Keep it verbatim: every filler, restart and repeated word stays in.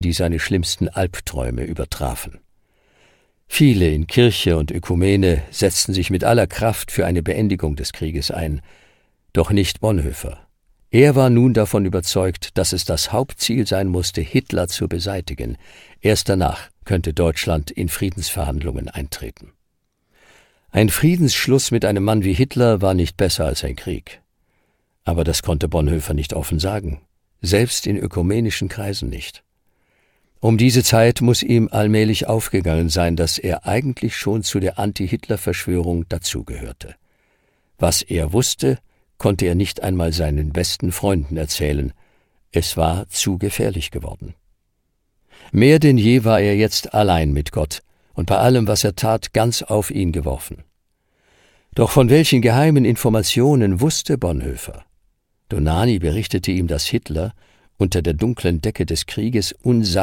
die seine schlimmsten Albträume übertrafen. Viele in Kirche und Ökumene setzten sich mit aller Kraft für eine Beendigung des Krieges ein, doch nicht Bonhoeffer. Er war nun davon überzeugt, dass es das Hauptziel sein musste, Hitler zu beseitigen. Erst danach könnte Deutschland in Friedensverhandlungen eintreten. Ein Friedensschluss mit einem Mann wie Hitler war nicht besser als ein Krieg. Aber das konnte Bonhoeffer nicht offen sagen, selbst in ökumenischen Kreisen nicht. Um diese Zeit muss ihm allmählich aufgegangen sein, dass er eigentlich schon zu der Anti-Hitler-Verschwörung dazugehörte. Was er wusste, konnte er nicht einmal seinen besten Freunden erzählen. Es war zu gefährlich geworden. Mehr denn je war er jetzt allein mit Gott und bei allem, was er tat, ganz auf ihn geworfen. Doch von welchen geheimen Informationen wusste Bonhoeffer? Dohnanyi berichtete ihm, dass Hitler unter der dunklen Decke des Krieges unsagbar